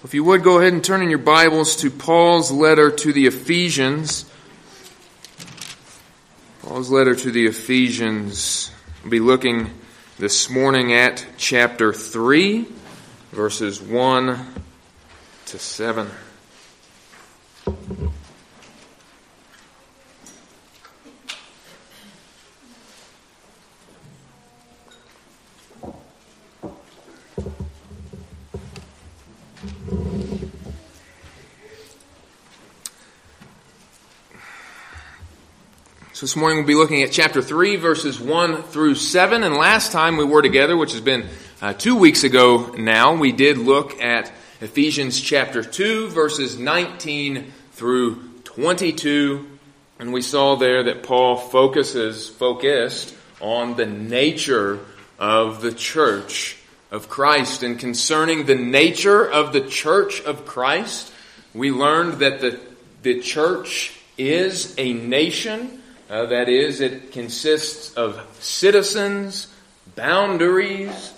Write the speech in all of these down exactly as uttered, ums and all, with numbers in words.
If you would, go ahead and turn in your Bibles to Paul's letter to the Ephesians. Paul's letter to the Ephesians. We'll be looking this morning at chapter three, verses one to seven. So this morning we'll be looking at chapter three, verses one through seven. And last time we were together, which has been uh, two weeks ago now, we did look at Ephesians chapter two, verses nineteen through twenty-two. And we saw there that Paul focuses, focused on the nature of the church of Christ. And concerning the nature of the church of Christ, we learned that the, the church is a nation. Uh, that is, it consists of citizens, boundaries,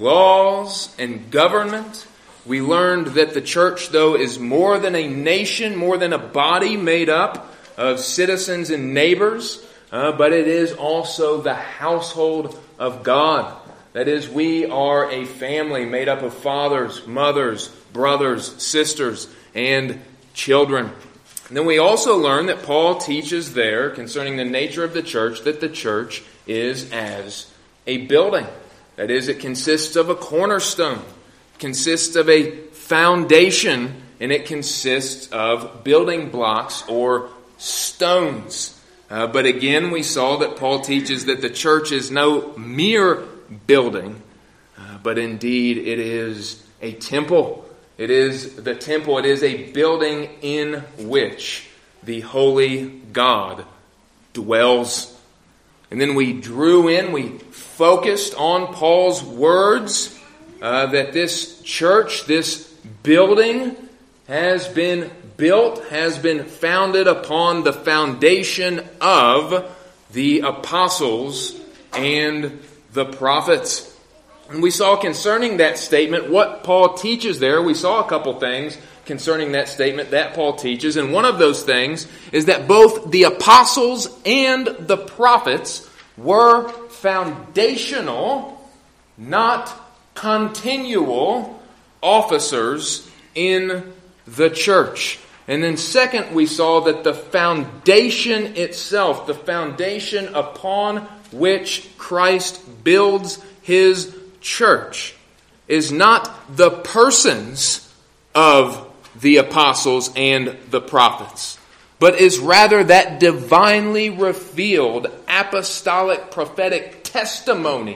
laws, and government. We learned that the church, though, is more than a nation, more than a body made up of citizens and neighbors, uh, but it is also the household of God. That is, we are a family made up of fathers, mothers, brothers, sisters, and children. And then we also learn that Paul teaches there concerning the nature of the church that the church is as a building. That is, it consists of a cornerstone, consists of a foundation, and it consists of building blocks or stones. Uh, but again, we saw that Paul teaches that the church is no mere building, uh, but indeed it is a temple. It is the temple. It is a building in which the holy God dwells. And then we drew in, we focused on Paul's words uh, that this church, this building has been built, has been founded upon the foundation of the apostles and the prophets. And we saw concerning that statement what Paul teaches there. We saw a couple things concerning that statement that Paul teaches. And one of those things is that both the apostles and the prophets were foundational, not continual officers in the church. And then second, we saw that the foundation itself, the foundation upon which Christ builds His church, is not the persons of the apostles and the prophets, but is rather that divinely revealed apostolic prophetic testimony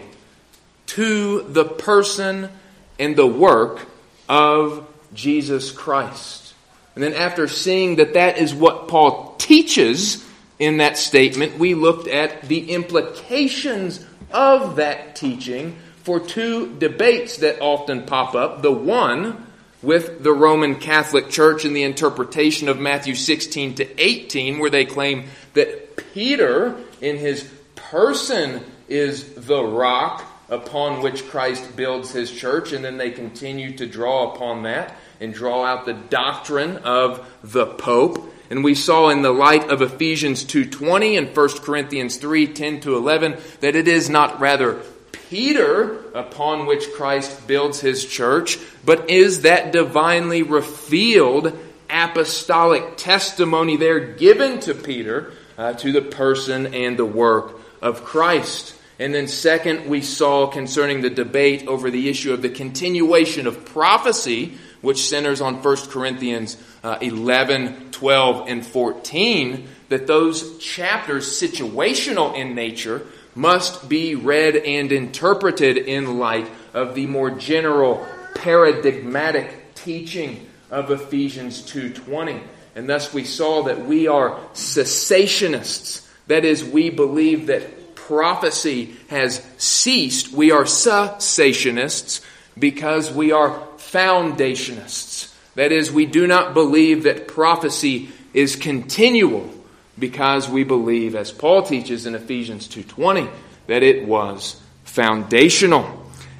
to the person and the work of Jesus Christ. And then after seeing that that is what Paul teaches in that statement, we looked at the implications of that teaching for two debates that often pop up. The one with the Roman Catholic Church and the interpretation of Matthew sixteen to eighteen, where they claim that Peter in his person is the rock upon which Christ builds His church, and then they continue to draw upon that and draw out the doctrine of the Pope. And we saw in the light of Ephesians two twenty and First Corinthians three ten to eleven that it is not rather Peter upon which Christ builds His church, but is that divinely revealed apostolic testimony there given to Peter uh, to the person and the work of Christ. And then second, we saw concerning the debate over the issue of the continuation of prophecy, which centers on First Corinthians uh, eleven, twelve, and fourteen, that those chapters, situational in nature, must be read and interpreted in light of the more general paradigmatic teaching of Ephesians two twenty. And thus we saw that we are cessationists. That is, we believe that prophecy has ceased. We are cessationists because we are foundationists. That is, we do not believe that prophecy is continual, because we believe, as Paul teaches in Ephesians two twenty, that it was foundational.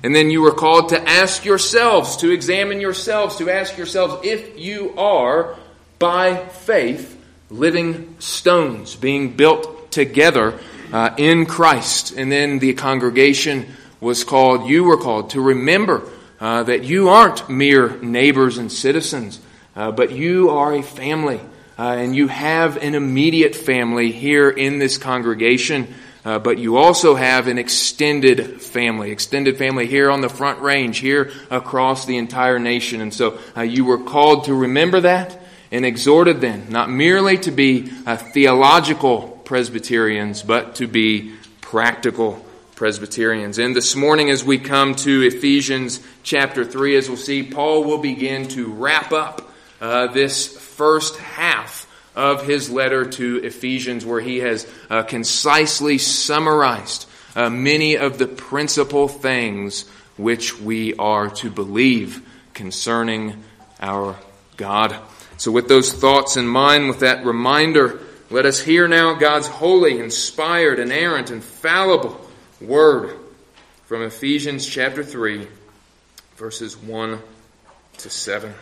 And then you were called to ask yourselves, to examine yourselves, to ask yourselves if you are, by faith, living stones being built together uh, in Christ. And then the congregation was called, you were called to remember uh, that you aren't mere neighbors and citizens, uh, but you are a family. Uh, and you have an immediate family here in this congregation, uh, but you also have an extended family, extended family here on the Front Range, here across the entire nation. And so uh, you were called to remember that and exhorted then, not merely to be uh, theological Presbyterians, but to be practical Presbyterians. And this morning as we come to Ephesians chapter three, as we'll see, Paul will begin to wrap up uh, this first half of his letter to Ephesians, where he has uh, concisely summarized uh, many of the principal things which we are to believe concerning our God. So with those thoughts in mind, with that reminder, let us hear now God's holy, inspired, inerrant, infallible word from Ephesians chapter three, verses one to seven.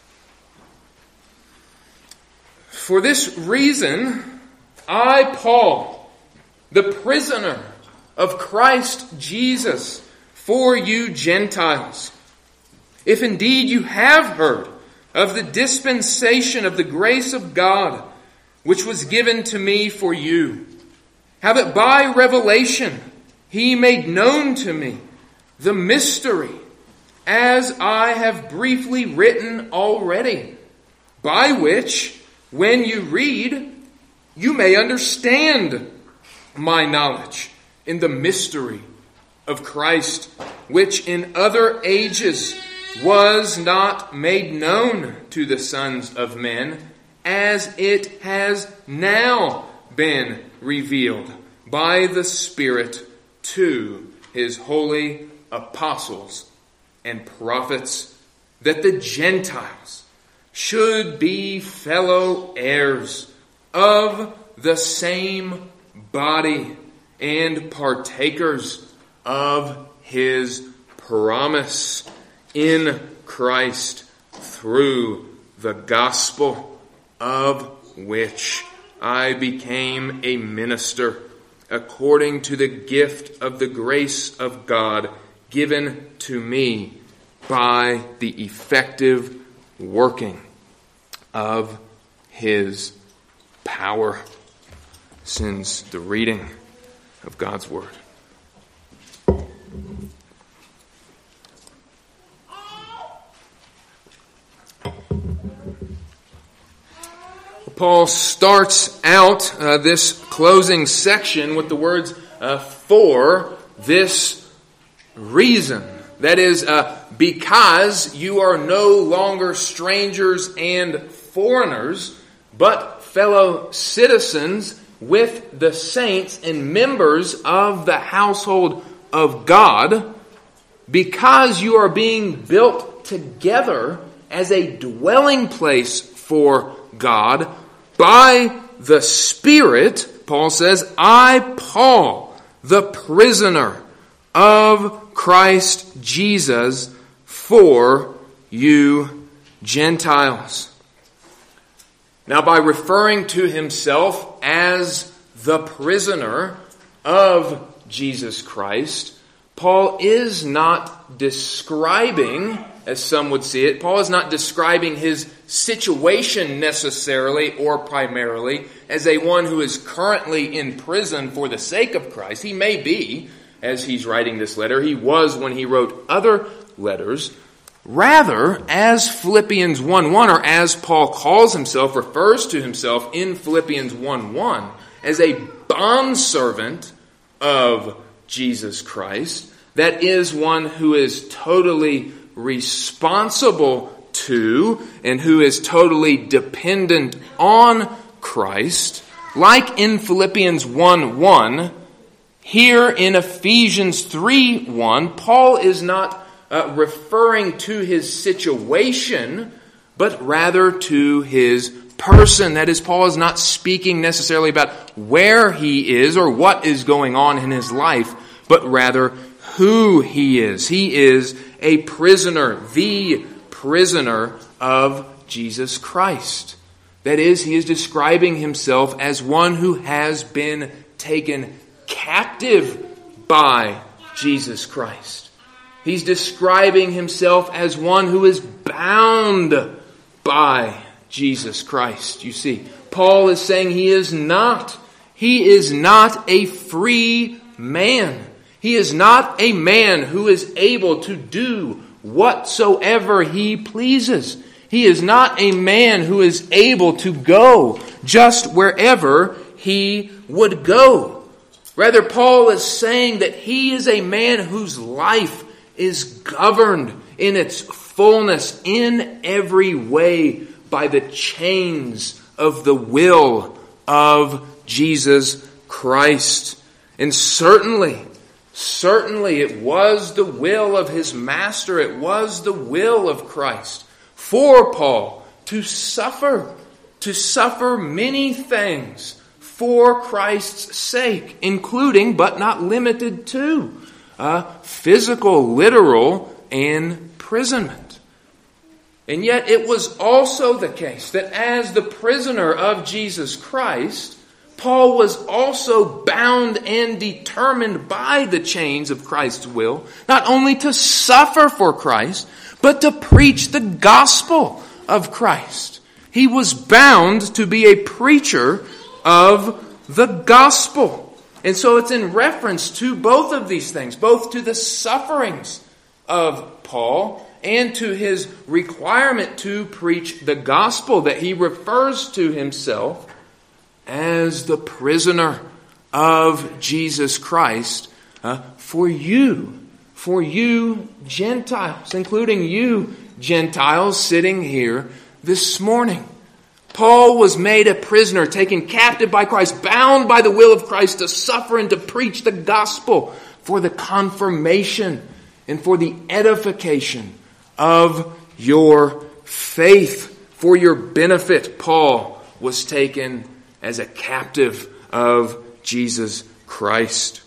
For this reason, I, Paul, the prisoner of Christ Jesus, for you Gentiles, if indeed you have heard of the dispensation of the grace of God, which was given to me for you, how that by revelation he made known to me the mystery, as I have briefly written already, by which, when you read, you may understand my knowledge in the mystery of Christ, which in other ages was not made known to the sons of men, as it has now been revealed by the Spirit to his holy apostles and prophets, that the Gentiles should be fellow heirs of the same body and partakers of his promise in Christ through the gospel, of which I became a minister according to the gift of the grace of God given to me by the effective working of his power. Since the reading of God's word. Paul starts out uh, this closing section with the words, uh, for this reason. That is, uh, because you are no longer strangers and foreigners, but fellow citizens with the saints and members of the household of God, because you are being built together as a dwelling place for God by the Spirit. Paul says, I, Paul, the prisoner of Christ Jesus, for you Gentiles. Now, by referring to himself as the prisoner of Jesus Christ, Paul is not describing, as some would see it, Paul is not describing his situation necessarily or primarily as a one who is currently in prison for the sake of Christ. He may be, as he's writing this letter. He was when he wrote other letters. Rather, as Philippians one one, or as Paul calls himself, refers to himself in Philippians one one, as a bondservant of Jesus Christ, that is one who is totally responsible to and who is totally dependent on Christ. Like in Philippians one one, here in Ephesians three one, Paul is not Uh, referring to his situation, but rather to his person. That is, Paul is not speaking necessarily about where he is or what is going on in his life, but rather who he is. He is a prisoner, the prisoner of Jesus Christ. That is, he is describing himself as one who has been taken captive by Jesus Christ. He's describing himself as one who is bound by Jesus Christ. You see, Paul is saying he is not. He is not a free man. He is not a man who is able to do whatsoever he pleases. He is not a man who is able to go just wherever he would go. Rather, Paul is saying that he is a man whose life is governed in its fullness in every way by the chains of the will of Jesus Christ. And certainly, certainly it was the will of his master, it was the will of Christ for Paul to suffer, to suffer many things for Christ's sake, including, but not limited to, uh, physical, literal imprisonment. And yet it was also the case that as the prisoner of Jesus Christ, Paul was also bound and determined by the chains of Christ's will, not only to suffer for Christ, but to preach the gospel of Christ. He was bound to be a preacher of the gospel. And so it's in reference to both of these things, both to the sufferings of Paul and to his requirement to preach the gospel, that he refers to himself as the prisoner of Jesus Christ uh, for you, for you Gentiles, including you Gentiles sitting here this morning. Paul was made a prisoner, taken captive by Christ, bound by the will of Christ to suffer and to preach the gospel for the confirmation and for the edification of your faith. For your benefit, Paul was taken as a captive of Jesus Christ.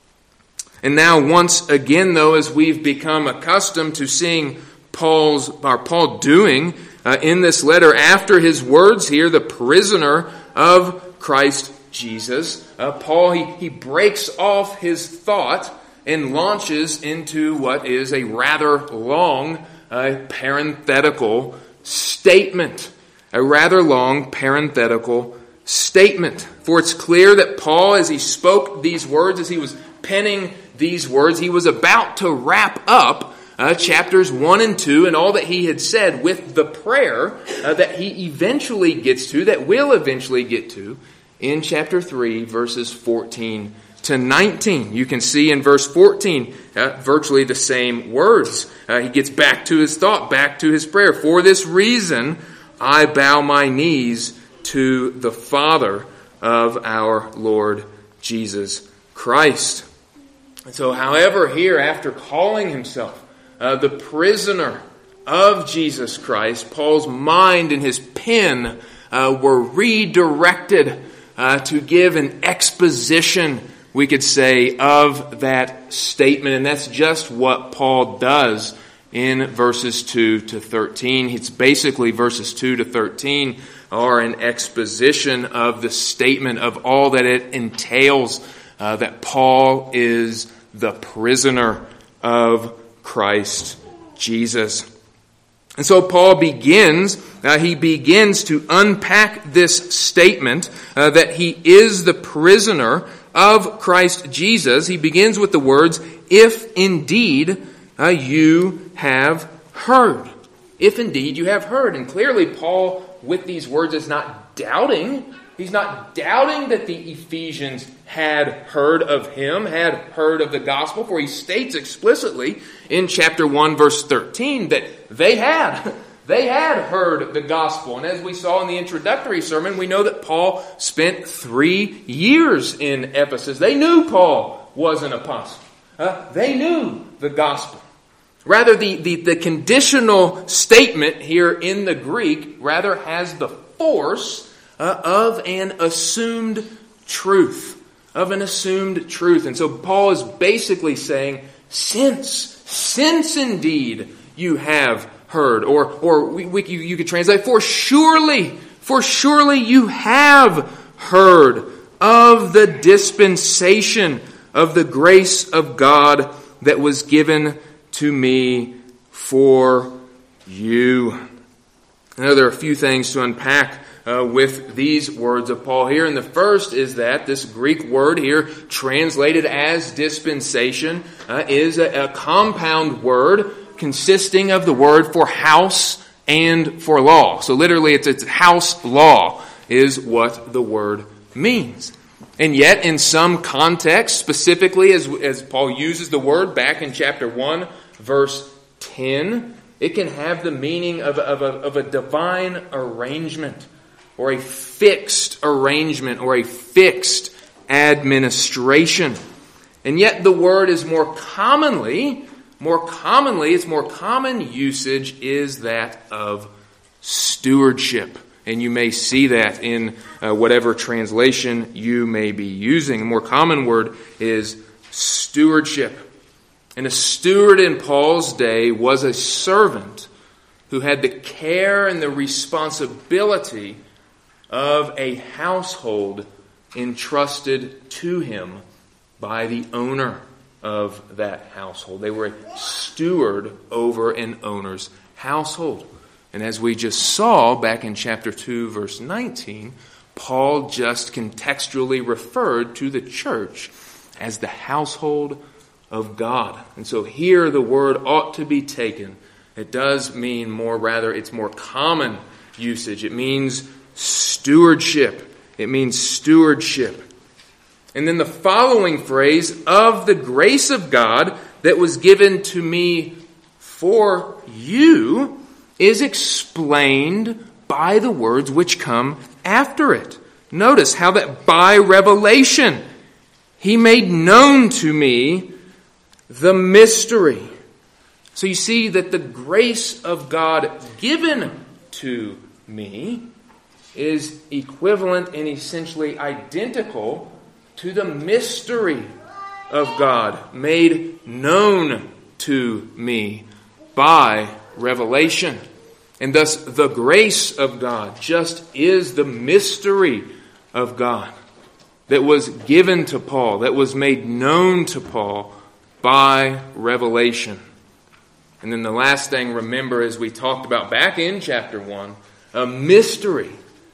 And now, once again, though, as we've become accustomed to seeing Paul's, or Paul doing uh, in this letter, after his words here, the prisoner of Christ Jesus, uh, Paul, he, he breaks off his thought and launches into what is a rather long uh, parenthetical statement. A rather long parenthetical statement. For it's clear that Paul, as he spoke these words, as he was penning these words, he was about to wrap up uh, chapters one and two and all that he had said with the prayer uh, that he eventually gets to, that we'll eventually get to, in chapter three, verses fourteen to nineteen. You can see in verse fourteen uh, virtually the same words. Uh, he gets back to his thought, back to his prayer. For this reason, I bow my knees to the Father of our Lord Jesus Christ. And so, however, here, after calling himself uh, the prisoner of Jesus Christ, Paul's mind and his pen uh, were redirected uh, to give an exposition, we could say, of that statement. And that's just what Paul does in verses two to thirteen. It's basically verses two to thirteen are an exposition of the statement of all that it entails, uh, that Paul is the prisoner of Christ Jesus. And so Paul begins, uh, he begins to unpack this statement uh, that he is the prisoner of Christ Jesus. He begins with the words, if indeed uh, you have heard. If indeed you have heard. And clearly Paul, with these words, is not doubting. He's not doubting that the Ephesians had heard of him, had heard of the gospel, for he states explicitly in chapter one, verse thirteen, that they had. They had heard the gospel. And as we saw in the introductory sermon, we know that Paul spent three years in Ephesus. They knew Paul was an apostle. Uh, they knew the gospel. Rather, the, the, the conditional statement here in the Greek rather has the force uh, of an assumed truth. Of an assumed truth. And so Paul is basically saying, since, since indeed you have heard. Or, or we, we, you, you could translate, for surely, for surely you have heard of the dispensation of the grace of God that was given to me for you. I know there are a few things to unpack uh, with these words of Paul here. And the first is that this Greek word here, translated as dispensation, uh, is a, a compound word consisting of the word for house and for law. So literally it's, it's house law is what the word means. And yet in some context, specifically as, as Paul uses the word back in chapter one, verse ten, it can have the meaning of, of, a, of a divine arrangement or a fixed arrangement or a fixed administration. And yet the word is more commonly, more commonly, its more common usage is that of stewardship. And you may see that in uh, whatever translation you may be using. A more common word is stewardship. And a steward in Paul's day was a servant who had the care and the responsibility of a household entrusted to him by the owner of that household. They were a steward over an owner's household. And as we just saw back in chapter two, verse nineteen, Paul just contextually referred to the church as the household of God. And so here the word ought to be taken. It does mean more, rather, it's more common usage. It means stewardship. It means stewardship. And then the following phrase, of the grace of God that was given to me for you, is explained by the words which come after it. Notice how that by revelation he made known to me the mystery. So you see that the grace of God given to me is equivalent and essentially identical to the mystery of God made known to me by revelation. And thus the grace of God just is the mystery of God that was given to Paul, that was made known to Paul by revelation. And then the last thing, remember, as we talked about back in chapter one, a mystery.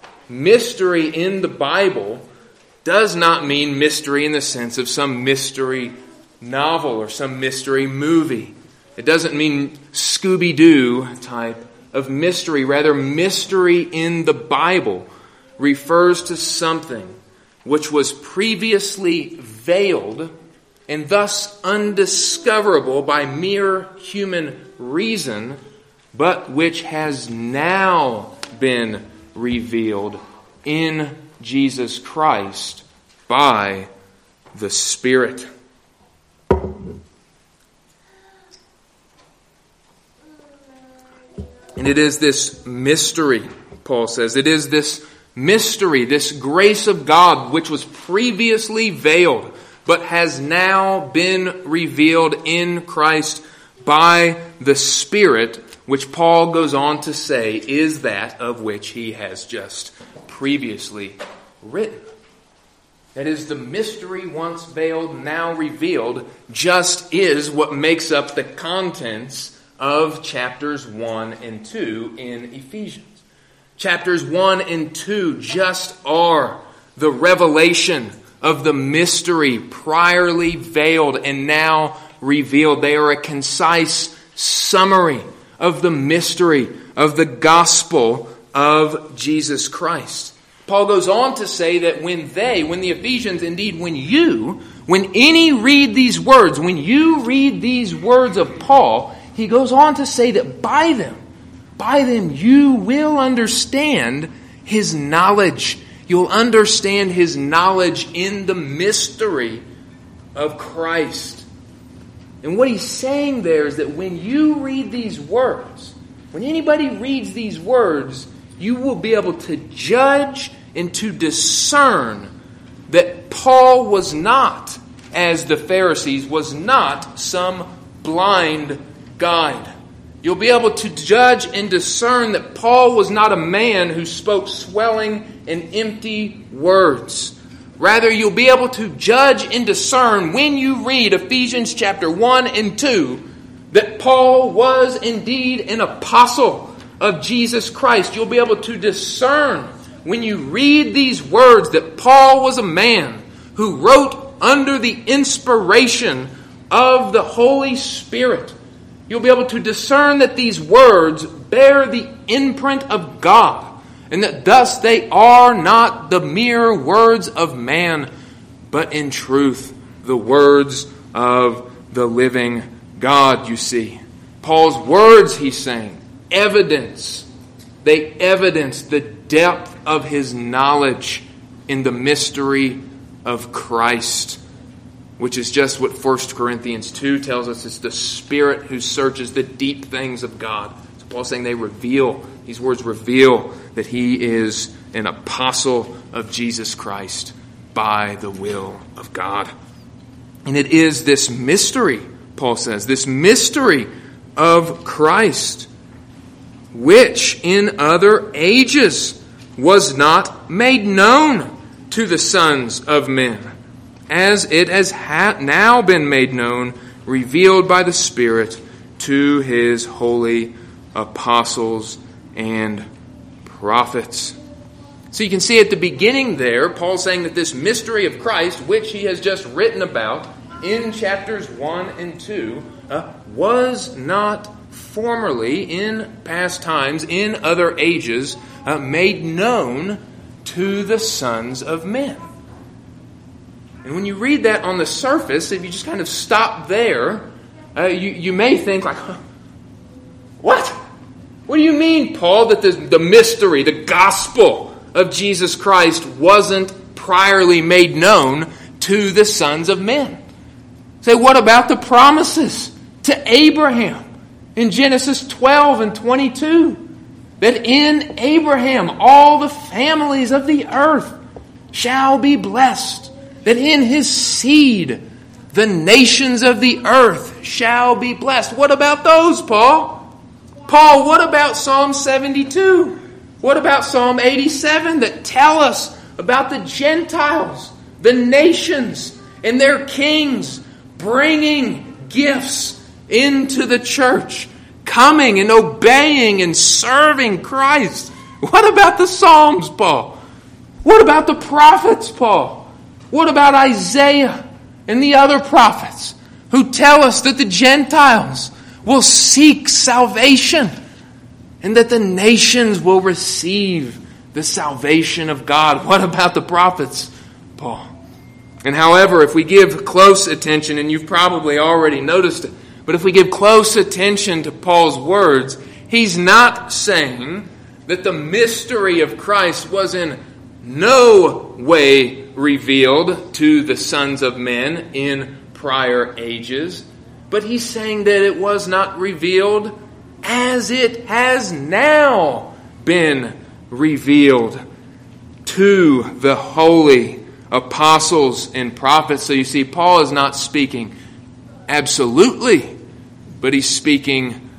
Mystery in the Bible does not mean mystery in the sense of some mystery novel or some mystery movie. It doesn't mean Scooby-Doo type of mystery. Rather, mystery in the Bible refers to something which was previously veiled and thus undiscoverable by mere human reason, but which has now been revealed in Jesus Christ by the Spirit. And it is this mystery, Paul says, it is this mystery, this grace of God which was previously veiled, but has now been revealed in Christ by the Spirit, which Paul goes on to say is that of which he has just previously written. That is, the mystery once veiled, now revealed, just is what makes up the contents of chapters one and two in Ephesians. Chapters one and two just are the revelation of the mystery priorly veiled and now revealed. They are a concise summary of the mystery of the gospel of Jesus Christ. Paul goes on to say that when they, when the Ephesians, indeed when you, when any read these words, when you read these words of Paul, he goes on to say that by them, by them you will understand his knowledge. You'll understand his knowledge in the mystery of Christ. And what he's saying there is that when you read these words, when anybody reads these words, you will be able to judge and to discern that Paul was not as the Pharisees was not some blind guide. You'll be able to judge and discern that Paul was not a man who spoke swelling and empty words. Rather, you'll be able to judge and discern when you read Ephesians chapter one and two that Paul was indeed an apostle of Jesus Christ. You'll be able to discern when you read these words that Paul was a man who wrote under the inspiration of the Holy Spirit. You'll be able to discern that these words bear the imprint of God, and that thus they are not the mere words of man, but in truth the words of the living God, you see. Paul's words, he's saying, evidence. They evidence the depth of his knowledge in the mystery of Christ, which is just what First Corinthians two tells us. It's the Spirit who searches the deep things of God. So Paul's saying they reveal, these words reveal that he is an apostle of Jesus Christ by the will of God. And it is this mystery, Paul says, this mystery of Christ, which in other ages was not made known to the sons of men, as it has ha- now been made known, revealed by the Spirit to his holy apostles and prophets. So you can see at the beginning there, Paul's saying that this mystery of Christ, which he has just written about in chapters one and two, uh, was not formerly, in past times, in other ages, uh, made known to the sons of men. And when you read that on the surface, if you just kind of stop there, uh, you, you may think like, huh, what? What do you mean, Paul, that the, the mystery, the gospel of Jesus Christ wasn't priorly made known to the sons of men? Say, what about the promises to Abraham in Genesis twelve and twenty-two? That in Abraham all the families of the earth shall be blessed. That in his seed the nations of the earth shall be blessed. What about those, Paul? Paul, what about Psalm seventy-two? What about Psalm eighty-seven that tell us about the Gentiles, the nations, and their kings bringing gifts into the church, coming and obeying and serving Christ? What about the Psalms, Paul? What about the prophets, Paul? What about Isaiah and the other prophets who tell us that the Gentiles will seek salvation and that the nations will receive the salvation of God? What about the prophets, Paul? And however, if we give close attention, and you've probably already noticed it, but if we give close attention to Paul's words, he's not saying that the mystery of Christ was in no way revealed to the sons of men in prior ages, but he's saying that it was not revealed as it has now been revealed to the holy apostles and prophets. So you see, Paul is not speaking absolutely, but he's speaking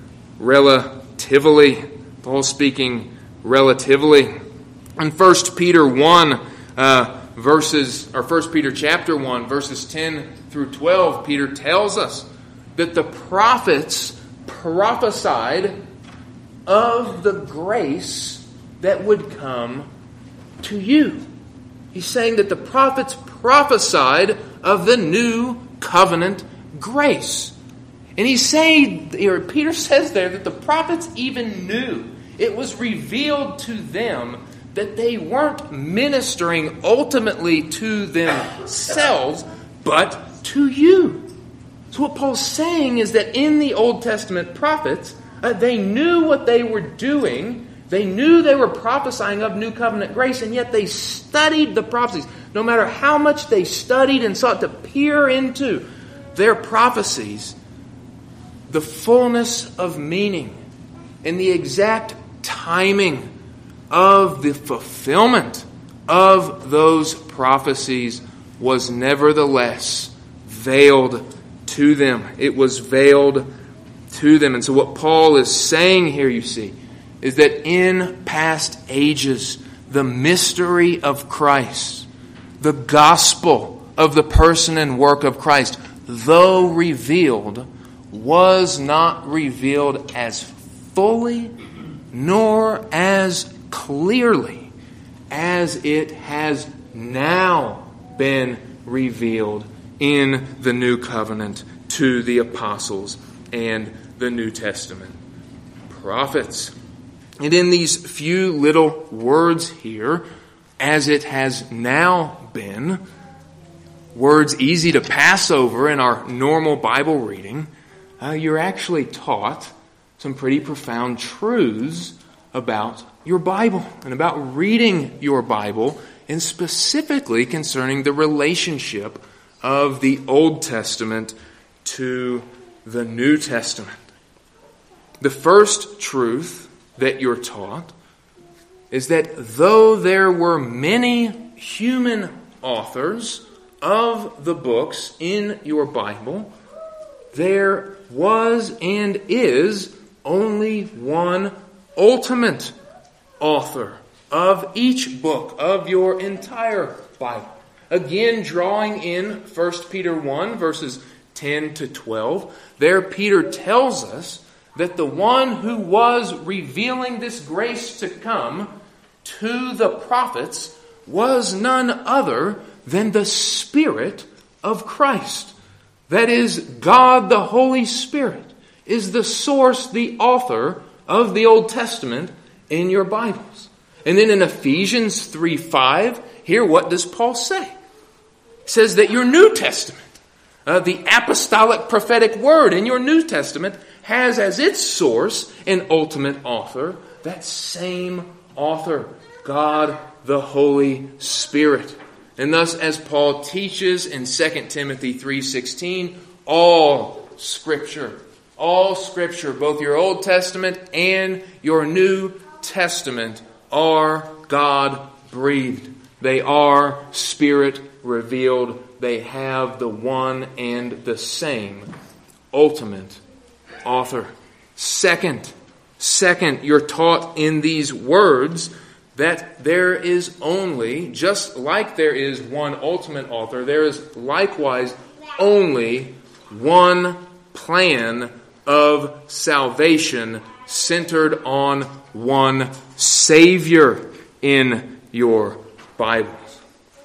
relatively. Paul's speaking relatively. In First Peter one, uh, verses, or First Peter chapter one, verses ten through twelve, Peter tells us that the prophets prophesied of the grace that would come to you. He's saying that the prophets prophesied of the new covenant grace. And he's saying, or Peter says there, that the prophets even knew, it was revealed to them that they weren't ministering ultimately to themselves, but to you. So what Paul's saying is that in the Old Testament prophets, uh, they knew what they were doing. They knew they were prophesying of new covenant grace, and yet they studied the prophecies. No matter how much they studied and sought to peer into their prophecies, the fullness of meaning and the exact timing of the fulfillment of those prophecies was nevertheless veiled to them. It was veiled to them. And so what Paul is saying here, you see, is that in past ages, the mystery of Christ, the gospel of the person and work of Christ, though revealed, was not revealed as fully nor as clearly as it has now been revealed in the new covenant to the apostles and the New Testament prophets. And in these few little words here, as it has now been, words easy to pass over in our normal Bible reading, uh, you're actually taught some pretty profound truths about your Bible and about reading your Bible, and specifically concerning the relationship of the Old Testament to the New Testament. The first truth that you're taught is that though there were many human authors of the books in your Bible, there was and is only one ultimate author of each book of your entire Bible. Again, drawing in First Peter one, verses ten to twelve, there Peter tells us that the one who was revealing this grace to come to the prophets was none other than the Spirit of Christ. That is, God the Holy Spirit is the source, the author of the Old Testament in your Bibles. And then in Ephesians three five, here what does Paul say? He says that your New Testament, uh, the apostolic prophetic word in your New Testament, has as its source and ultimate author that same author, God the Holy Spirit. And thus, as Paul teaches in Second Timothy three sixteen, all Scripture, all Scripture, both your Old Testament and your New Testament, are God-breathed. They are Spirit-revealed. They have the one and the same ultimate author. Second, second, you're taught in these words that there is only, just like there is one ultimate author, there is likewise only one plan of salvation centered on one Savior in your Bibles.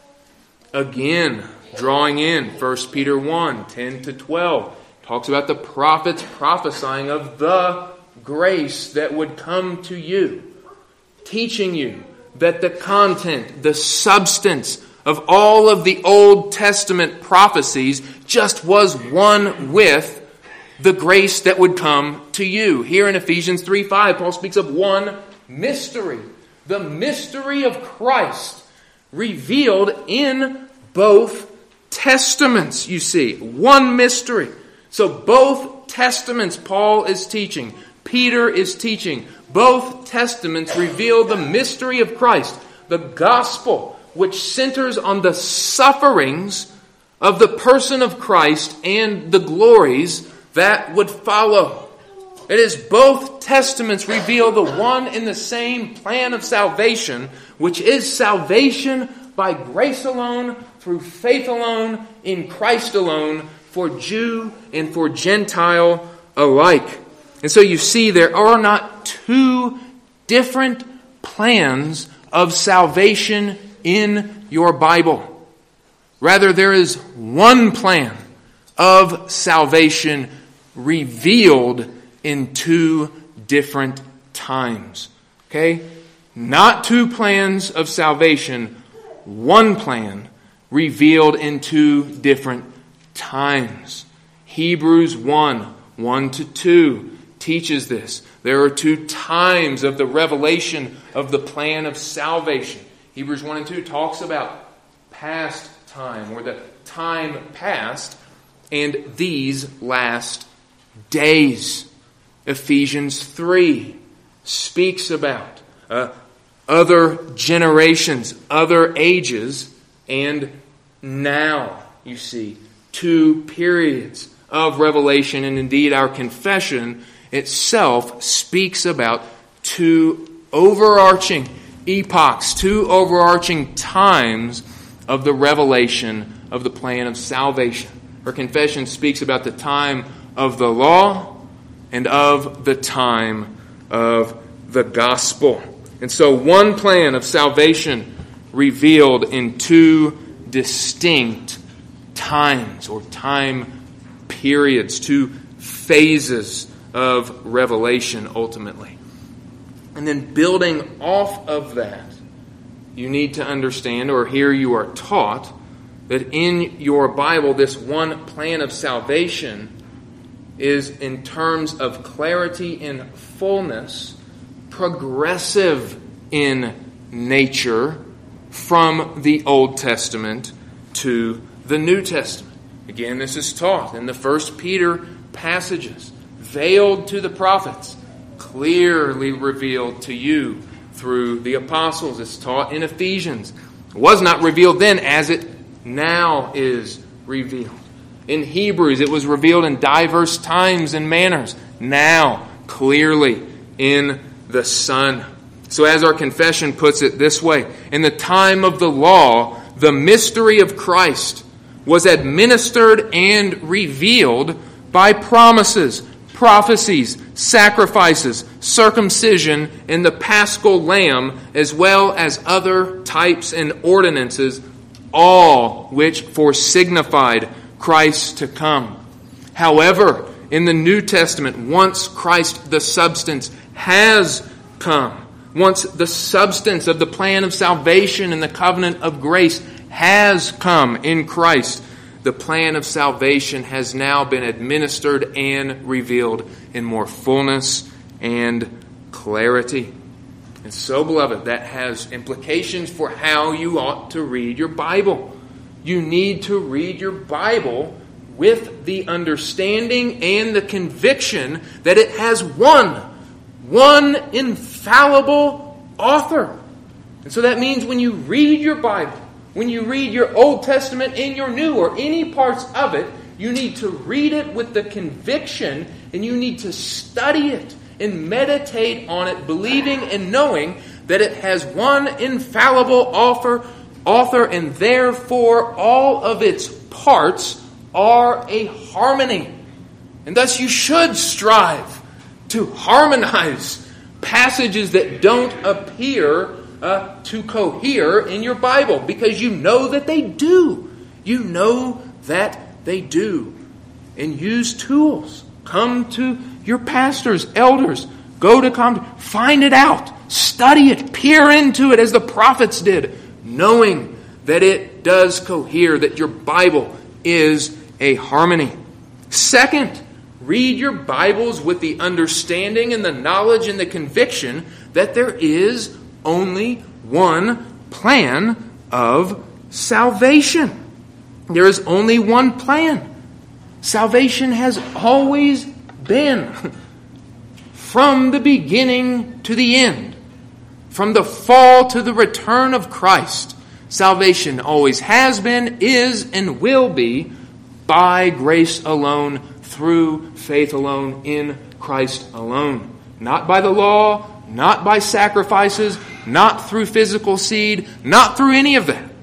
Again, drawing in First Peter one, ten to twelve, talks about the prophets prophesying of the grace that would come to you, teaching you that the content, the substance of all of the Old Testament prophecies just was one with the grace that would come to you. Here in Ephesians three five, Paul speaks of one mystery, the mystery of Christ revealed in both testaments, you see. One mystery. So both testaments Paul is teaching, Peter is teaching. Both testaments reveal the mystery of Christ, the gospel, which centers on the sufferings of the person of Christ and the glories that would follow. It is both testaments reveal the one and the same plan of salvation, which is salvation by grace alone, through faith alone, in Christ alone, for Jew and for Gentile alike. And so you see there are not two different plans of salvation in your Bible. Rather, there is one plan of salvation revealed in two different times. Okay? Not two plans of salvation, one plan revealed in two different times. Hebrews one, one to two teaches this. There are two times of the revelation of the plan of salvation. Hebrews one and two talks about past time, or the time past, and these last days. Ephesians three speaks about uh, other generations, other ages, and now, you see, two periods of revelation, and indeed our confession itself speaks about two overarching epochs, two overarching times of the revelation of the plan of salvation. Our confession speaks about the time of the law and of the time of the gospel. And so one plan of salvation revealed in two distinct times or time periods, two phases of revelation ultimately. And then building off of that, you need to understand, or here you are taught, that in your Bible, this one plan of salvation is, in terms of clarity and fullness, progressive in nature from the Old Testament to the New Testament. Again, this is taught in the First Peter passages, veiled to the prophets, clearly revealed to you through the apostles. It's taught in Ephesians. It was not revealed then as it now is revealed. In Hebrews, it was revealed in diverse times and manners, now clearly in the Son. So as our confession puts it this way, in the time of the law, the mystery of Christ was administered and revealed by promises, prophecies, sacrifices, circumcision, and the paschal lamb, as well as other types and ordinances, all which foresignified Christ to come. However, in the New Testament, once Christ the substance has come, once the substance of the plan of salvation and the covenant of grace has come in Christ, the plan of salvation has now been administered and revealed in more fullness and clarity. And so, beloved, that has implications for how you ought to read your Bible. You need to read your Bible with the understanding and the conviction that it has one, one infallible author. And so that means when you read your Bible, when you read your Old Testament and your New, or any parts of it, you need to read it with the conviction, and you need to study it and meditate on it, believing and knowing that it has one infallible author, author, and therefore all of its parts are a harmony. And thus you should strive to harmonize passages that don't appear Uh, to cohere in your Bible, because you know that they do. You know that they do. And use tools. Come to your pastors, elders. Go to come, find it out. Study it. Peer into it as the prophets did, knowing that it does cohere, that your Bible is a harmony. Second, read your Bibles with the understanding and the knowledge and the conviction that there is only one plan of salvation. There is only one plan. Salvation has always been, from the beginning to the end, from the fall to the return of Christ. Salvation always has been, is, and will be by grace alone, through faith alone, in Christ alone. Not by the law, not by sacrifices, not through physical seed, not through any of that.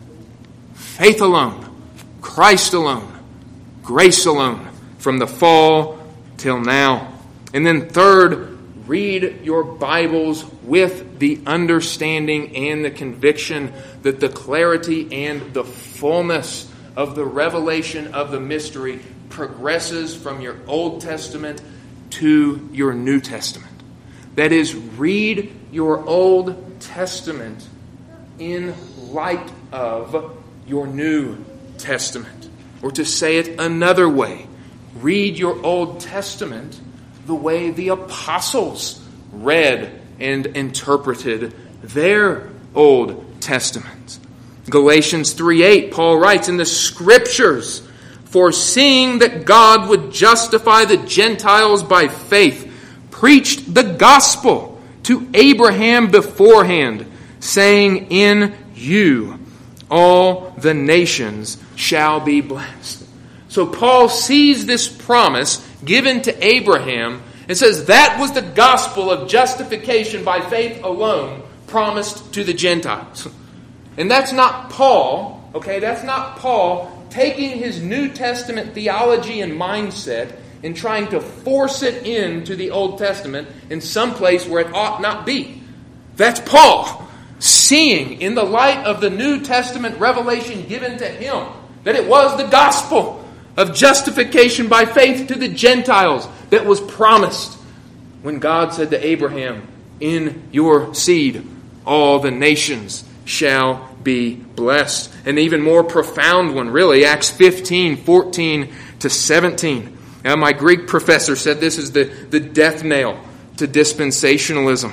Faith alone, Christ alone, grace alone, from the fall till now. And then third, read your Bibles with the understanding and the conviction that the clarity and the fullness of the revelation of the mystery progresses from your Old Testament to your New Testament. That is, read your Old Testament in light of your New Testament. Or to say it another way, read your Old Testament the way the apostles read and interpreted their Old Testament. Galatians three eight, Paul writes, "In the Scriptures, foreseeing that God would justify the Gentiles by faith, preached the gospel to Abraham beforehand, saying, in you all the nations shall be blessed." So Paul sees this promise given to Abraham and says that was the gospel of justification by faith alone promised to the Gentiles. And that's not Paul, okay, that's not Paul taking his New Testament theology and mindset and trying to force it into the Old Testament in some place where it ought not be. That's Paul seeing in the light of the New Testament revelation given to him that it was the gospel of justification by faith to the Gentiles that was promised when God said to Abraham, in your seed all the nations shall be blessed. An even more profound one, really, Acts fifteen, fourteen to seventeen. Now, my Greek professor said this is the, the death nail to dispensationalism.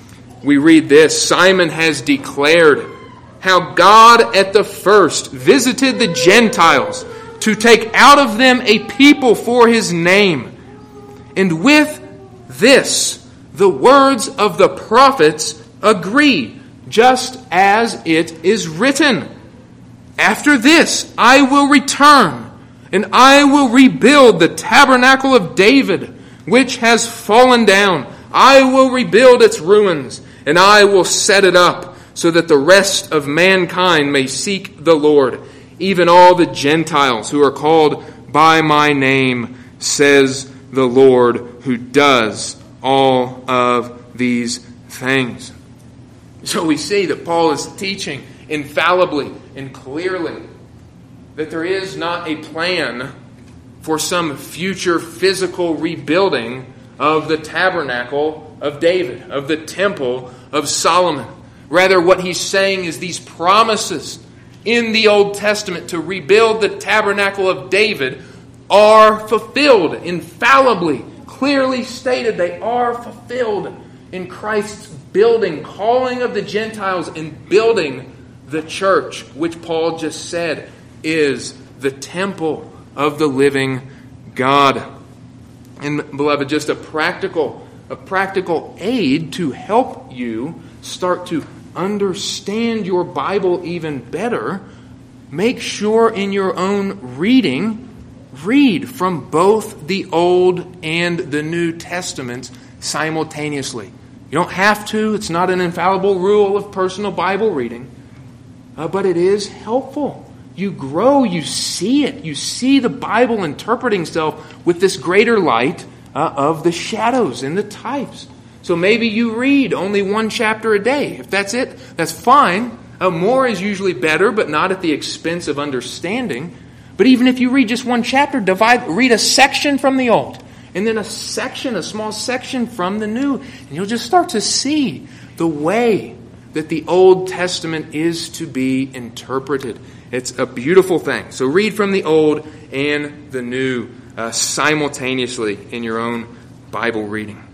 We read this, Simon has declared how God at the first visited the Gentiles to take out of them a people for his name. And with this, the words of the prophets agree, just as it is written. After this, I will return, and I will rebuild the tabernacle of David, which has fallen down. I will rebuild its ruins, and I will set it up, so that the rest of mankind may seek the Lord, even all the Gentiles who are called by my name, says the Lord, who does all of these things. So we see that Paul is teaching infallibly and clearly that there is not a plan for some future physical rebuilding of the tabernacle of David, of the temple of Solomon. Rather, what he's saying is these promises in the Old Testament to rebuild the tabernacle of David are fulfilled infallibly, clearly stated. They are fulfilled in Christ's building, calling of the Gentiles, and building the church, which Paul just said is the temple of the living God. And beloved, just a practical, a practical aid to help you start to understand your Bible even better. Make sure in your own reading, read from both the Old and the New Testaments simultaneously. You don't have to. It's not an infallible rule of personal Bible reading. Uh, but it is helpful. You grow, you see it. You see the Bible interpreting itself with this greater light uh, of the shadows and the types. So maybe you read only one chapter a day. If that's it, that's fine. Uh, more is usually better, but not at the expense of understanding. But even if you read just one chapter, divide, read a section from the Old, and then a section, a small section from the New, and you'll just start to see the way that the Old Testament is to be interpreted. It's a beautiful thing. So read from the Old and the New uh, simultaneously in your own Bible reading.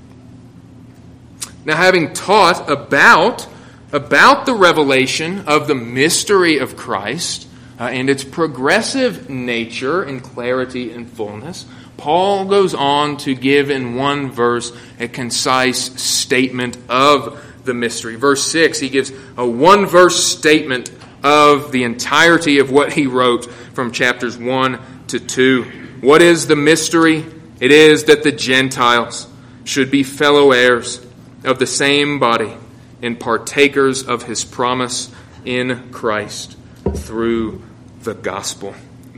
Now, having taught about, about the revelation of the mystery of Christ uh, and its progressive nature and clarity and fullness, Paul goes on to give in one verse a concise statement of the mystery. Verse six, he gives a one-verse statement of the entirety of what he wrote from chapters one to two. What is the mystery? It is that the Gentiles should be fellow heirs of the same body and partakers of his promise in Christ through the gospel.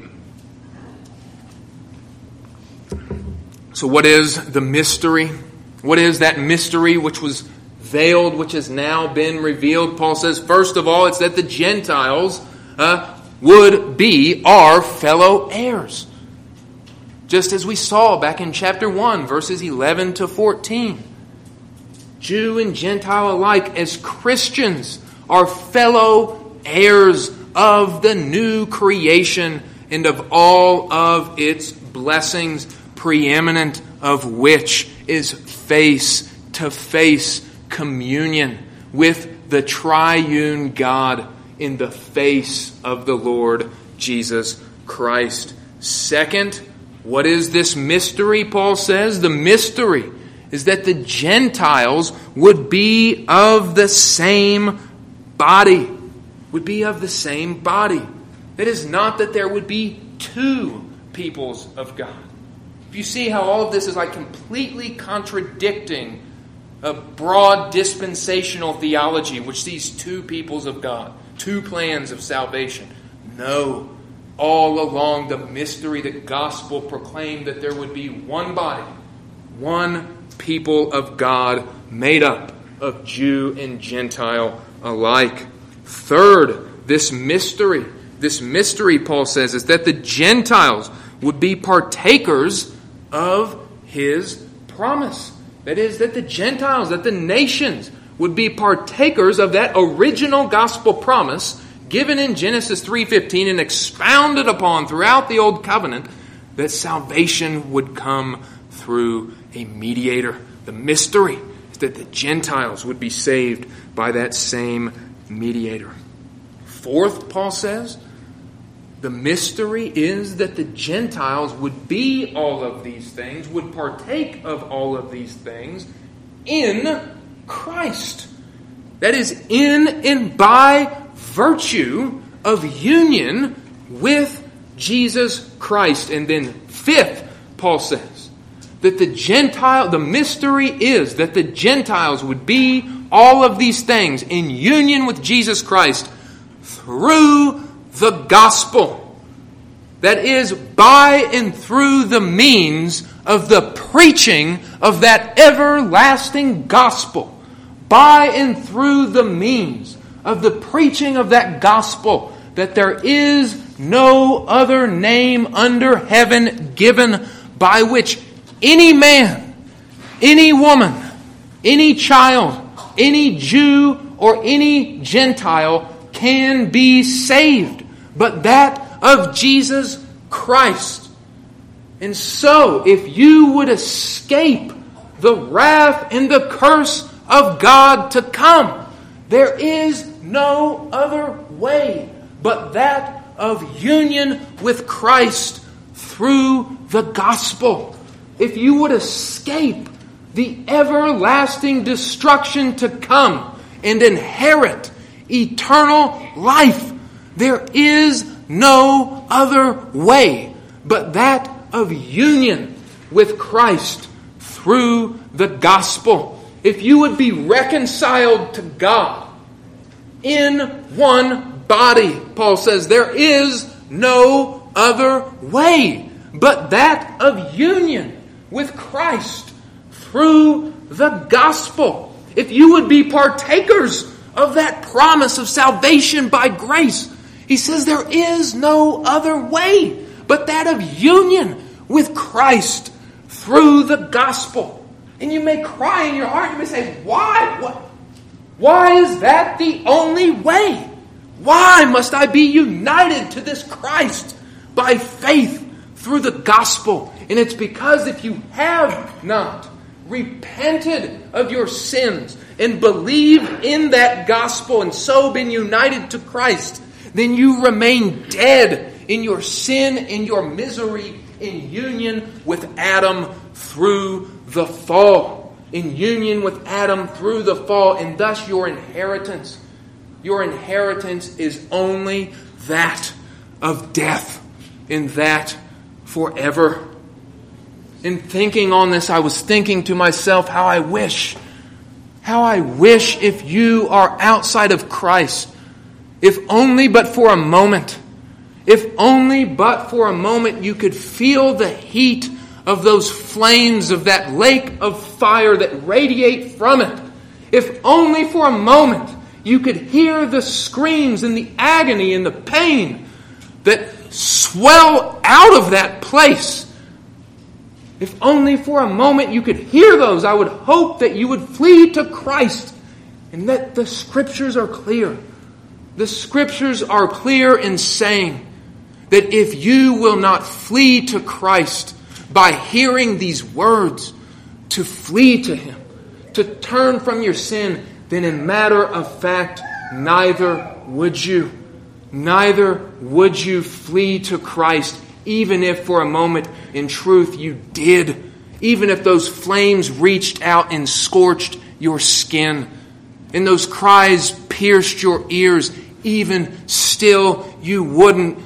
So what is the mystery? What is that mystery which was veiled, which has now been revealed? Paul says, first of all, it's that the Gentiles uh, would be our fellow heirs. Just as we saw back in chapter one, verses eleven to fourteen. Jew and Gentile alike, as Christians, are fellow heirs of the new creation and of all of its blessings, preeminent of which is face-to-face communion with the triune God in the face of the Lord Jesus Christ. Second, what is this mystery, Paul says? The mystery is that the Gentiles would be of the same body. Would be of the same body. It is not that there would be two peoples of God. If you see how all of this is like completely contradicting a broad dispensational theology which sees two peoples of God, two plans of salvation. No, all along the mystery, the gospel proclaimed that there would be one body, one people of God made up of Jew and Gentile alike. Third, this mystery, this mystery, Paul says, is that the Gentiles would be partakers of his promise. That is, that the Gentiles, that the nations would be partakers of that original gospel promise given in Genesis three fifteen and expounded upon throughout the Old Covenant, that salvation would come through a mediator. The mystery is that the Gentiles would be saved by that same mediator. Fourth, Paul says, the mystery is that the Gentiles would be all of these things, would partake of all of these things in Christ. That is, in and by virtue of union with Jesus Christ. And then fifth, Paul says, that the Gentile, the mystery is that the Gentiles would be all of these things in union with Jesus Christ through the gospel. That is, by and through the means of the preaching of that everlasting gospel. By and through the means of the preaching of that gospel, that there is no other name under heaven given by which any man, any woman, any child, any Jew, or any Gentile can be saved, but that of Jesus Christ. And so, if you would escape the wrath and the curse of God to come, there is no other way but that of union with Christ through the gospel. If you would escape the everlasting destruction to come and inherit eternal life, there is no other way but that of union with Christ through the gospel. If you would be reconciled to God in one body, Paul says, there is no other way but that of union with Christ through the gospel. If you would be partakers of that promise of salvation by grace, he says there is no other way but that of union with Christ through the gospel. And you may cry in your heart, you may say, why? What? Why is that the only way? Why must I be united to this Christ by faith through the gospel? And it's because if you have not repented of your sins and believed in that gospel and so been united to Christ, then you remain dead in your sin and your misery in union with Adam through the fall. In union with Adam through the fall, and thus your inheritance, your inheritance is only that of death, and that forever. In thinking on this, I was thinking to myself how I wish, how I wish if you are outside of Christ, if only but for a moment, if only but for a moment you could feel the heat of those flames of that lake of fire that radiate from it. If only for a moment you could hear the screams and the agony and the pain that swell out of that place. If only for a moment you could hear those, I would hope that you would flee to Christ, and that the Scriptures are clear. The Scriptures are clear in saying that if you will not flee to Christ by hearing these words, to flee to Him, to turn from your sin, then in matter of fact, neither would you. Neither would you flee to Christ, even if for a moment in truth you did. Even if those flames reached out and scorched your skin, and those cries pierced your ears, even still you wouldn't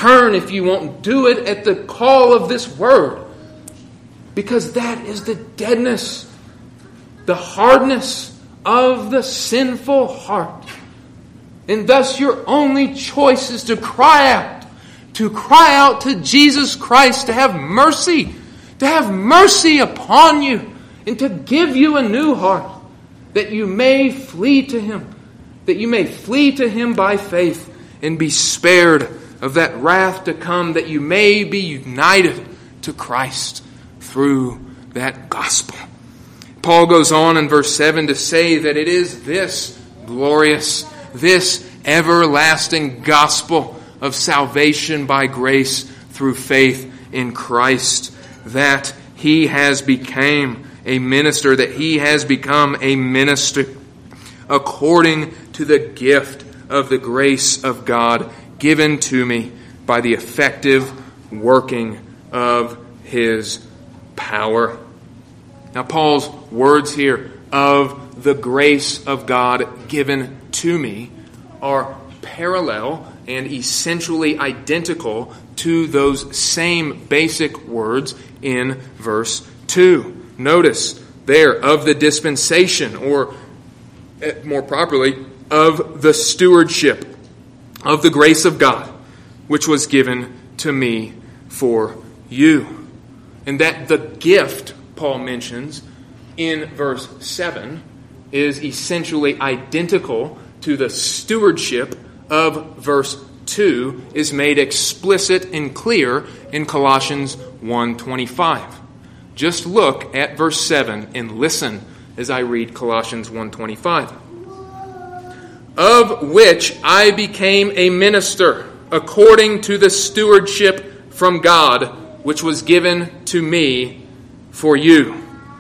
turn if you won't do it at the call of this word. Because that is the deadness, the hardness of the sinful heart. And thus your only choice is to cry out, to cry out to Jesus Christ to have mercy, to have mercy upon you, and to give you a new heart, that you may flee to Him, that you may flee to Him by faith and be spared of that wrath to come, that you may be united to Christ through that gospel. Paul goes on in verse seven to say that it is this glorious, this everlasting gospel of salvation by grace through faith in Christ that he has become a minister, that he has become a minister according to the gift of the grace of God given to me by the effective working of His power. Now, Paul's words here of the grace of God given to me are parallel and essentially identical to those same basic words in verse two. Notice there, of the dispensation, or more properly, of the stewardship of the grace of God, which was given to me for you. And that the gift, Paul mentions in verse seven, is essentially identical to the stewardship of verse two, is made explicit and clear in Colossians one twenty-five. Just look at verse seven and listen as I read Colossians one twenty-five. Of which I became a minister according to the stewardship from God, which was given to me for you.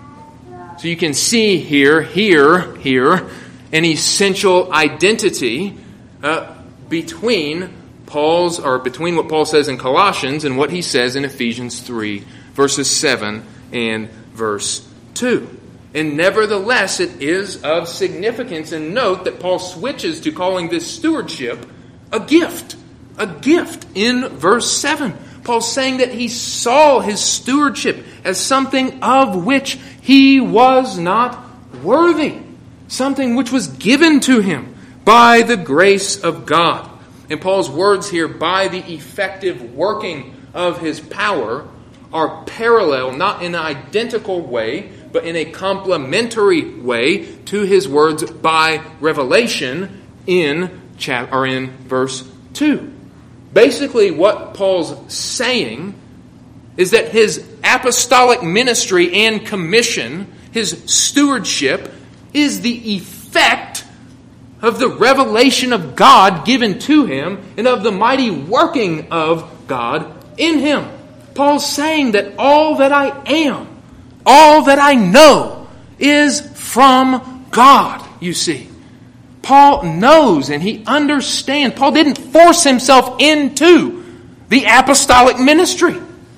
So you can see here, here, here, an essential identity uh, between Paul's, or between what Paul says in Colossians and what he says in Ephesians three, verses seven and verse two. And nevertheless, it is of significance and note that Paul switches to calling this stewardship a gift. A gift in verse seven. Paul's saying that he saw his stewardship as something of which he was not worthy. Something which was given to him by the grace of God. And Paul's words here, by the effective working of His power, are parallel, not in an identical way, but in a complementary way to his words by revelation in chap- or in verse two. Basically, what Paul's saying is that his apostolic ministry and commission, his stewardship, is the effect of the revelation of God given to him and of the mighty working of God in him. Paul's saying that all that I am, all that I know is from God, you see. Paul knows and he understands. Paul didn't force himself into the apostolic ministry.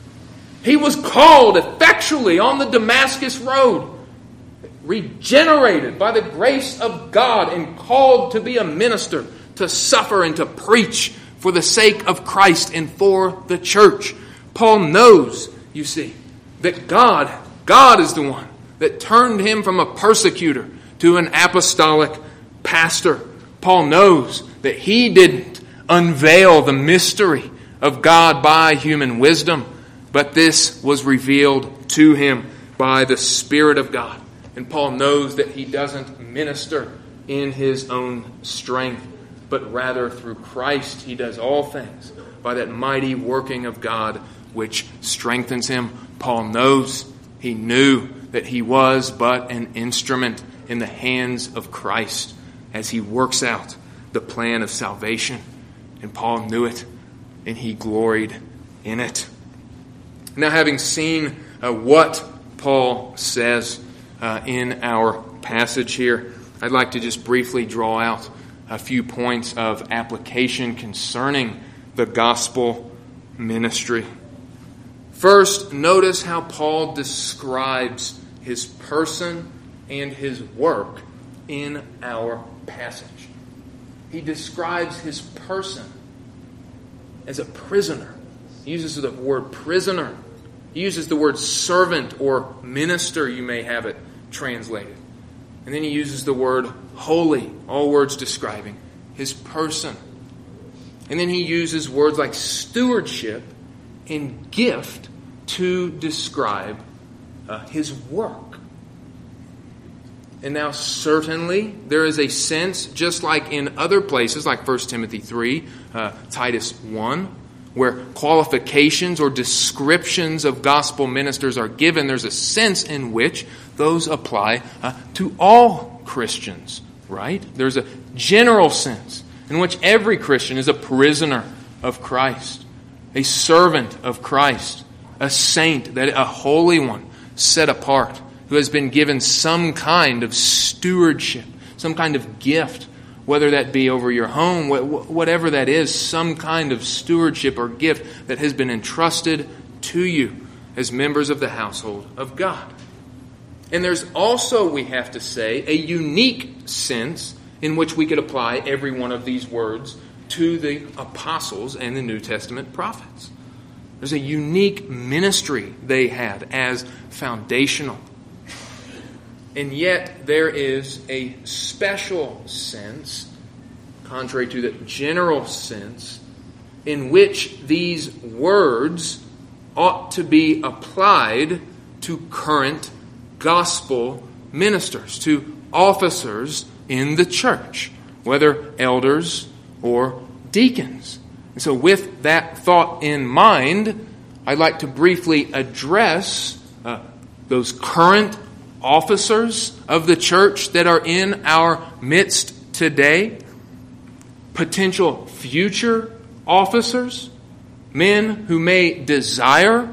He was called effectually on the Damascus road, regenerated by the grace of God and called to be a minister, to suffer and to preach for the sake of Christ and for the church. Paul knows, you see, that God, God is the one that turned him from a persecutor to an apostolic pastor. Paul knows that he didn't unveil the mystery of God by human wisdom, but this was revealed to him by the Spirit of God. And Paul knows that he doesn't minister in his own strength, but rather through Christ he does all things by that mighty working of God which strengthens him. Paul knows, he knew that he was but an instrument in the hands of Christ as he works out the plan of salvation. And Paul knew it, and he gloried in it. Now, having seen uh, what Paul says uh, in our passage here, I'd like to just briefly draw out a few points of application concerning the gospel ministry. First, notice how Paul describes his person and his work in our passage. He describes his person as a prisoner. He uses the word prisoner. He uses the word servant or minister, you may have it translated. And then he uses the word holy, all words describing his person. And then he uses words like stewardship and gift to describe uh, his work. And now certainly there is a sense, just like in other places, like First Timothy three, uh, Titus one, where qualifications or descriptions of gospel ministers are given, there's a sense in which those apply uh, to all Christians, right? There's a general sense in which every Christian is a prisoner of Christ, a servant of Christ, a saint, that a holy one set apart, who has been given some kind of stewardship, some kind of gift, whether that be over your home, whatever that is, some kind of stewardship or gift that has been entrusted to you as members of the household of God. And there's also, we have to say, a unique sense in which we could apply every one of these words to the apostles and the New Testament prophets. There's a unique ministry they had as foundational. And yet there is a special sense, contrary to the general sense, in which these words ought to be applied to current gospel ministers, to officers in the church, whether elders or deacons. And so with that thought in mind, I'd like to briefly address uh, those current officers of the church that are in our midst today, potential future officers, men who may desire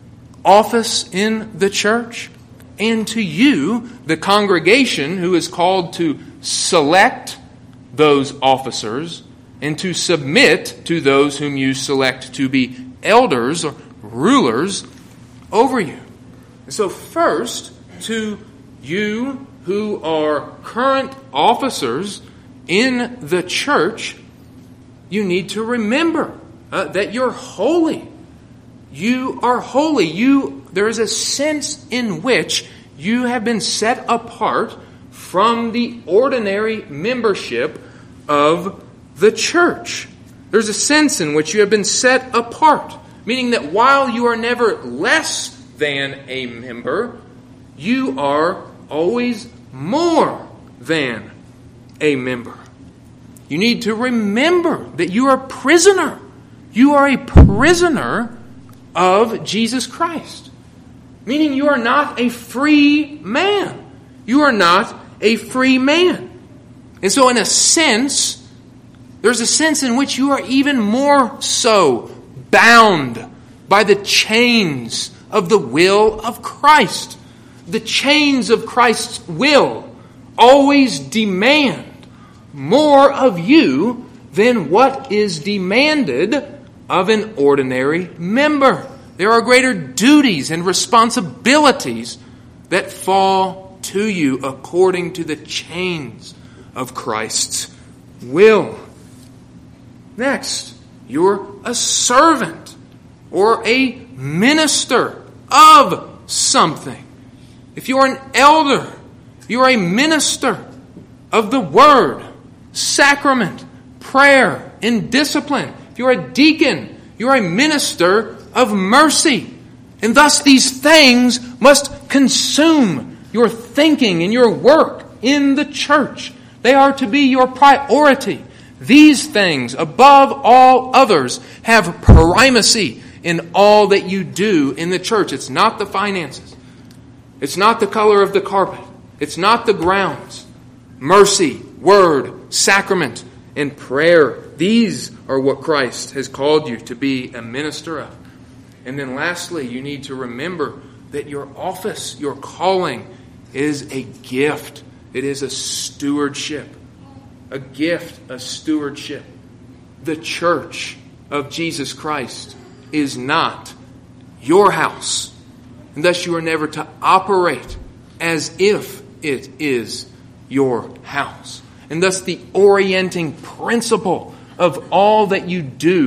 office in the church, and to you, the congregation, who is called to select those officers and to submit to those whom you select to be elders or rulers over you. And so first, to you who are current officers in the church, you need to remember uh, that you're holy. You are holy. You, there is a sense in which you have been set apart from the ordinary membership of the church. There's a sense in which you have been set apart, meaning that while you are never less than a member, you are always more than a member. You need to remember that you are a prisoner. You are a prisoner of Jesus Christ. Meaning you are not a free man. You are not a free man. And so in a sense, there's a sense in which you are even more so bound by the chains of the will of Christ. The chains of Christ's will always demand more of you than what is demanded of an ordinary member. There are greater duties and responsibilities that fall to you according to the chains of Christ's will. Next, you're a servant or a minister of something. If you're an elder, you're a minister of the word, sacrament, prayer, and discipline. If you're a deacon, you're a minister of mercy. And thus these things must consume your thinking and your work in the church. They are to be your priority. These things, above all others, have primacy in all that you do in the church. It's not the finances. It's not the color of the carpet. It's not the grounds. Mercy, word, sacrament, and prayer. These are what Christ has called you to be a minister of. And then lastly, you need to remember that your office, your calling, is a gift. It is a stewardship. A gift, a stewardship. The church of Jesus Christ is not your house. And thus you are never to operate as if it is your house. And thus the orienting principle of all that you do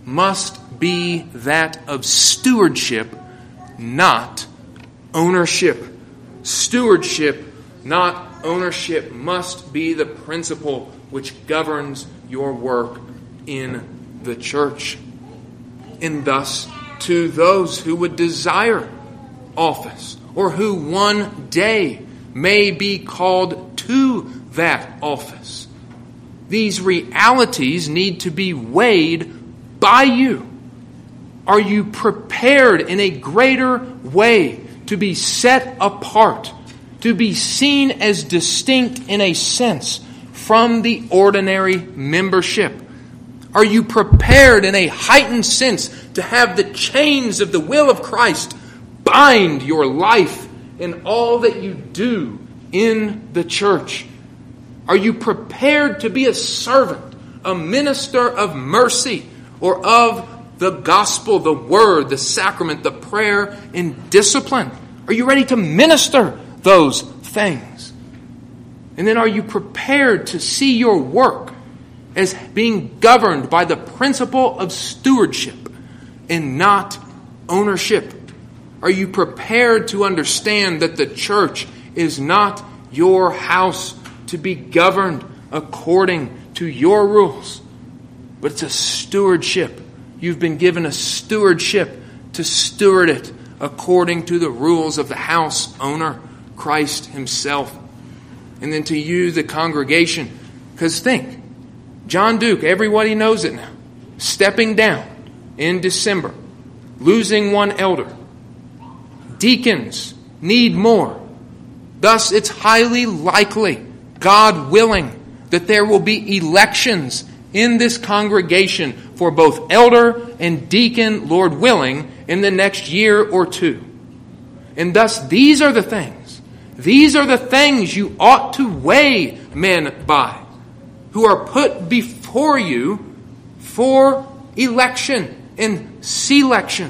must be that of stewardship, not ownership. Stewardship, not ownership, must be the principle which governs your work in the church. And thus, to those who would desire office, or who one day may be called to that office, these realities need to be weighed by you. Are you prepared in a greater way to be set apart, to be seen as distinct in a sense from the ordinary membership? Are you prepared in a heightened sense to have the chains of the will of Christ bind your life and all that you do in the church? Are you prepared to be a servant, a minister of mercy, or of the gospel, the word, the sacrament, the prayer, and discipline? Are you ready to minister those things? And then are you prepared to see your work as being governed by the principle of stewardship and not ownership? Are you prepared to understand that the church is not your house to be governed according to your rules, but it's a stewardship? You've been given a stewardship to steward it according to the rules of the house owner, Christ himself. And then to you, the congregation, because think, John Duke, everybody knows it now, stepping down in December, losing one elder. Deacons need more. Thus, it's highly likely, God willing, that there will be elections in this congregation for both elder and deacon, Lord willing, in the next year or two. And thus, these are the things. These are the things you ought to weigh men by, who are put before you for election and selection.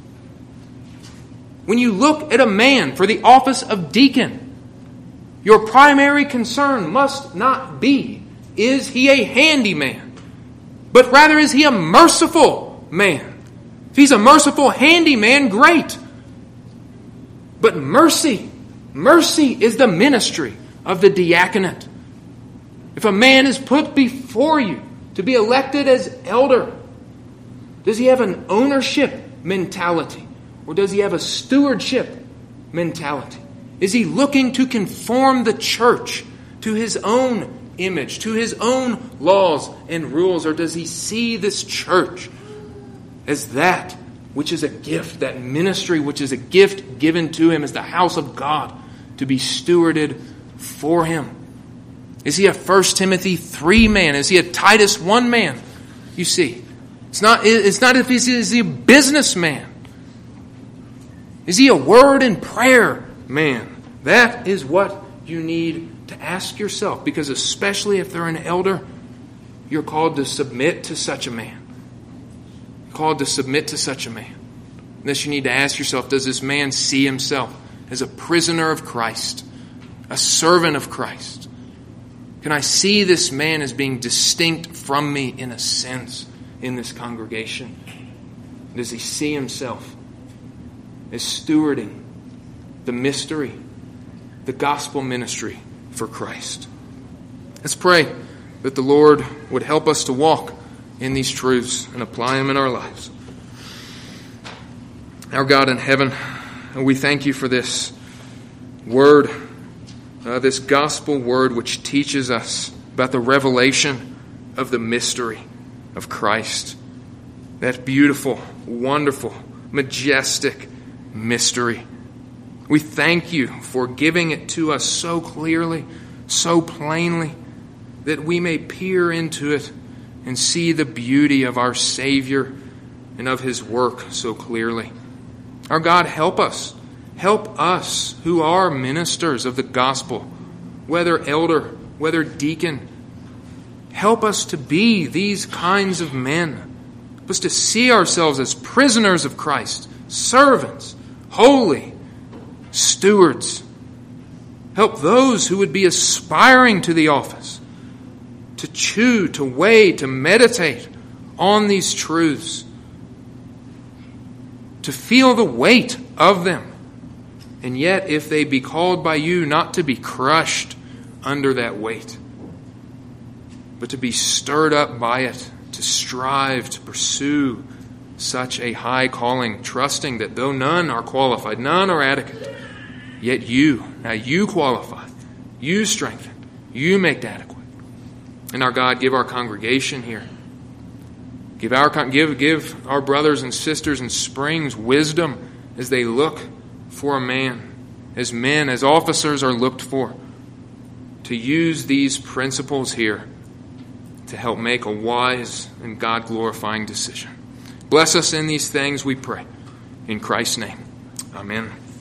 When you look at a man for the office of deacon, your primary concern must not be, is he a handyman? But rather, is he a merciful man? If he's a merciful handyman, great. But mercy, mercy is the ministry of the diaconate. If a man is put before you to be elected as elder, does he have an ownership mentality? Or does he have a stewardship mentality? Is he looking to conform the church to his own image, to his own laws and rules? Or does he see this church as that which is a gift, that ministry which is a gift given to him as the house of God to be stewarded for him? Is he a First Timothy three man? Is he a Titus one man? You see, it's not, it's not if he's, is he a businessman. Is he a word and prayer man? That is what you need to ask yourself, because especially if they're an elder, you're called to submit to such a man. You're called to submit to such a man. Thus you need to ask yourself, does this man see himself as a prisoner of Christ, a servant of Christ? Can I see this man as being distinct from me in a sense in this congregation? Does he see himself as stewarding the mystery, the gospel ministry for Christ? Let's pray that the Lord would help us to walk in these truths and apply them in our lives. Our God in heaven, we thank you for this word, uh, this gospel word which teaches us about the revelation of the mystery of Christ. That beautiful, wonderful, majestic mystery. We thank you for giving it to us so clearly, so plainly, that we may peer into it and see the beauty of our Savior and of his work so clearly. Our God, help us. Help us who are ministers of the gospel, whether elder, whether deacon. Help us to be these kinds of men. Help us to see ourselves as prisoners of Christ, servants, holy, stewards. Help those who would be aspiring to the office to chew, to weigh, to meditate on these truths, to feel the weight of them. And yet, if they be called by you, not to be crushed under that weight, but to be stirred up by it, to strive to pursue such a high calling, trusting that though none are qualified, none are adequate, yet you, now you qualify, you strengthen, you make adequate. And our God, give our congregation here, give our give give our brothers and sisters in Springs wisdom as they look for a man, as men, as officers are looked for, to use these principles here to help make a wise and God-glorifying decision. Bless us in these things, we pray. In Christ's name, amen.